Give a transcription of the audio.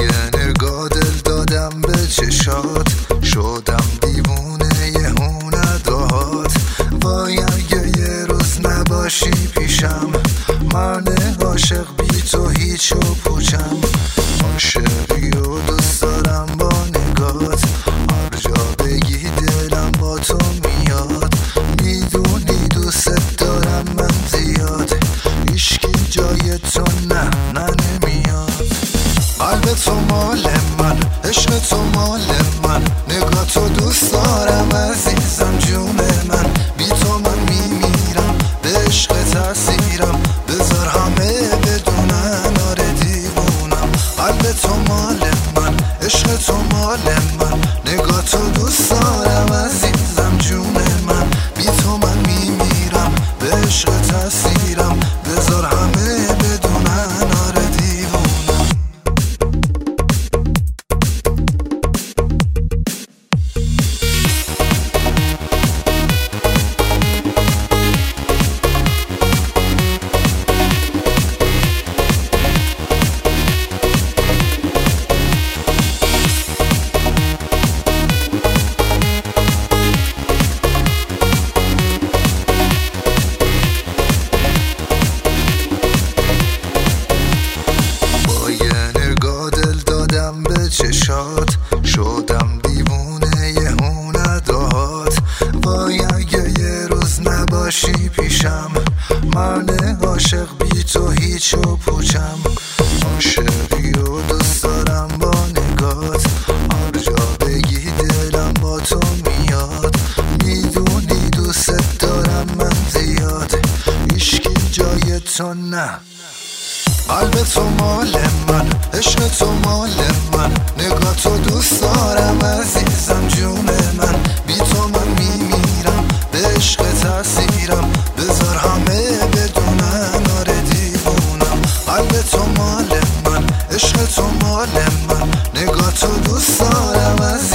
یه نگاه دل دادم به چشات، شدم دیوونه یهو نداهات. وای اگه یه روز نباشی پیشم، من عاشق بی تو هیچ و پوچم. عاشقی و دوست دارم با نگات، هر جا بگی دلم با تو میاد. میدونی دوست دارم من زیاد، هیچکی جای تو نه نمیاد. قلب تو مال من، عشق تو مال من، نگاه تو دوست دارم عزیزم جون من. بی تو من میمیرم، به عشق تأثیرم، بذار همه بدونن آره دیوونم. قلب تو مال من، عشق تو مال من، نگاه تو دوست دارم عزیزم جون من. بی تو من میمیرم، به عشق تأثیرم، بذار همه بدونن آره دیوونم. چشات شدم دیوونه یهو نداهات. وای اگه یه روز نباشی پیشم، من عاشق بی تو هیچ و پوچم. عاشقی و دوست دارم با نگات، هر جا بگی دلم با تو میاد. میدونی دوست دارم من زیاد، هیچکی جای تو نه. قلب تو مال من، عشق تو مال من، نگاه تو دوست دارم عزیزم جون من. بی تو من میمیرم، به عشق تأثیرم، بذار همه بدونن آره دیوونم. قلب تو مال من، عشق تو مال من، نگاه تو دوست دارم عزیزم.